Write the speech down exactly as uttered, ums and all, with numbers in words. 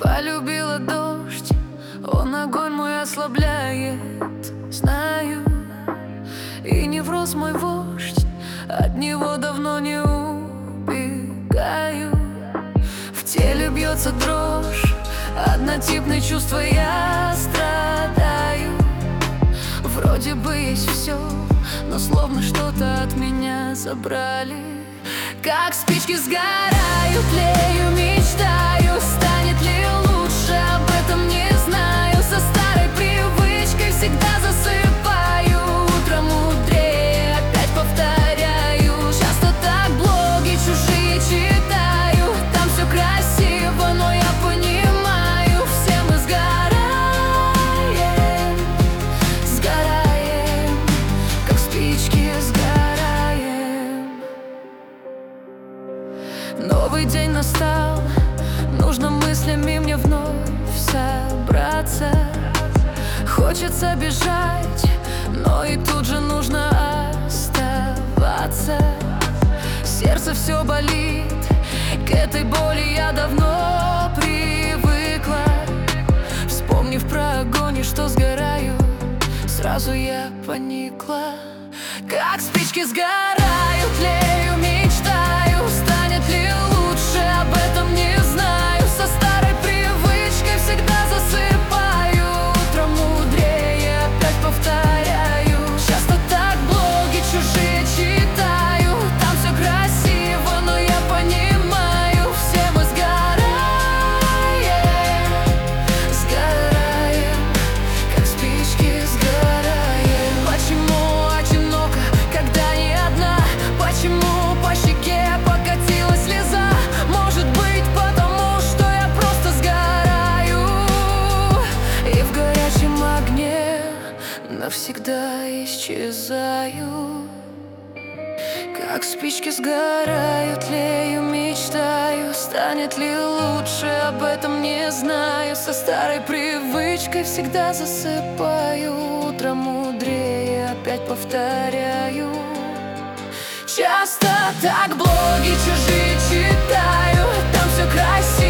Полюбила дождь, он огонь мой ослабляет, знаю. И невроз мой вождь, от него давно не убегаю. В теле бьется дрожь, однотипные чувства я страдаю. Вроде бы есть все, но словно что-то от меня забрали. Как спички сгораю, тлею, мечтаю, станет ли лучше, об этом не знаю. Со старой привычкой всегда засыпаю, утром мудрее, опять повторяю. Часто так блоги чужие читаю, там все красиво, но я понимаю, все мы сгораем, сгораем, как спички сгораем. Новый день настал, нужно мыслями мне вновь собраться. Хочется бежать, но и тут же нужно оставаться. Сердце все болит, к этой боли я давно привыкла. Вспомнив про огонь и что сгораю, сразу я поникла. Как спички сгораю, тлею, мечтаю, станет ли лучше, об этом не знаю. Со старой привычкой всегда засыпаю, утром мудрее, опять повторяю. Часто так блоги чужие читаю, там все красиво, но я понимаю, все мы сгораем, сгораем, как спички сгораем. Почему одиноко, когда не одна? Почему по щеке покатилась слеза? Может быть, потому что я просто сгораю, и в горячем огне навсегда исчезаю. Как спички сгораю, тлею, мечтаю, станет ли лучше, об этом не знаю. Со старой привычкой всегда засыпаю, утром мудрее, опять повторяю. Часто так блоги чужие читаю, там все красиво.